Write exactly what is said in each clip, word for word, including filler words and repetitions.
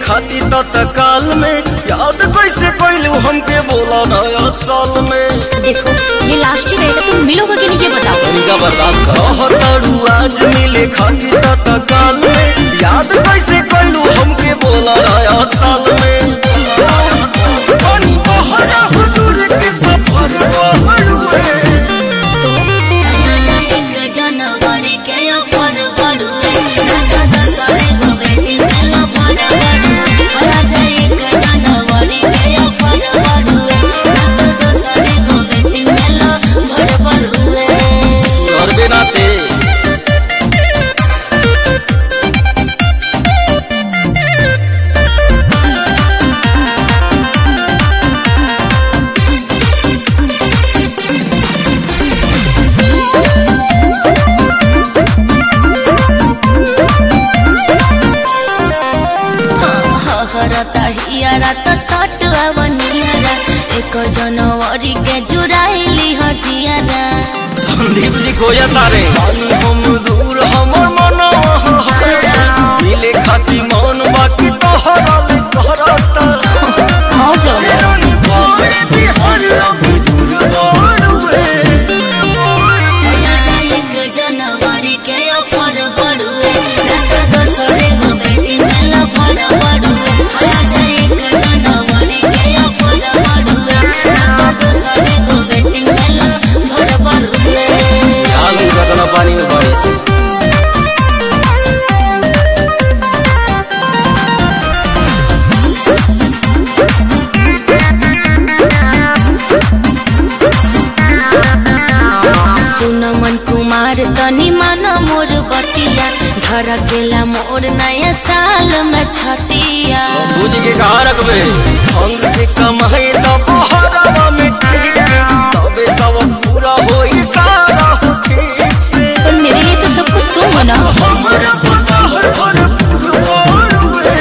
खाती तत्काल में याद कैसे कैलू हमके बोला नया साल में। देखो ये लास्ट ही रहेगा, तुम मिलोगे कि नहीं ये बताओ। तरीका बर्दाश्त करो। तारू आज मिले खाती तत्काल में याद कैसे कैलू हमके बोला नया साल में। पानी बहरा हुजूर के सफर बढ़ुए तो एक जनवरी के ऑफर बढ़ुए ना दसरे गो बेटी मेला फर बढ़ुए राजा एक जनवरी के ऑफर बढ़ुए ना दसरे गो बेटी मेला फर बढ़ुए करबे नाते। हियारा सट आवनियारा एक जनवरी के जुड़ाइली हजियारा। संदीप जी खोया तारे हम दूर हमर मनवा मिले खाती मन बाकी तोहरा ले करता आ जाओ बिहार अभी दूर बढ़ुए राजा एक जनवरी के ऑफर बढ़ुए दसरे गो बेटी मेला फर बढ़ुए राजा एक जनवरी के ऑफर बढ़ुए दसरे गो बेटी मेला फर बढ़ुए आलू कतना पानी में बारिश। सुन मन कुमार तनी माना मोर बतिया घर केला मोर नया साल में छतिया। शंभू जी के कहाँ रखबे अंग से कमाई तो बहरा में ठीक तबे सब पूरा होई सारा हो ठीक से। पर मेरे लिए तो सब कुछ तुम हो ना। हमरा पता हर भरपूर बढ़ुए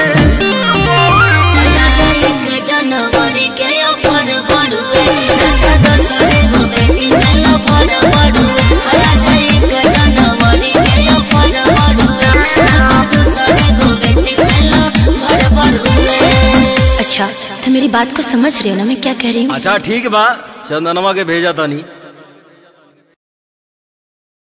राजा एक जनवरी के ऑफर बढ़ुए दसरे गो बेटी मेला फर बढ़ुए राजा एक जनवरी के ऑफर बढ़ुए दसरे गो बेटी मेला फर बढ़ुए। अच्छा तो मेरी बात को समझ रहे हो ना मैं क्या कह रही हूँ। अच्छा ठीक बा चंदनवा के भेजा तानी।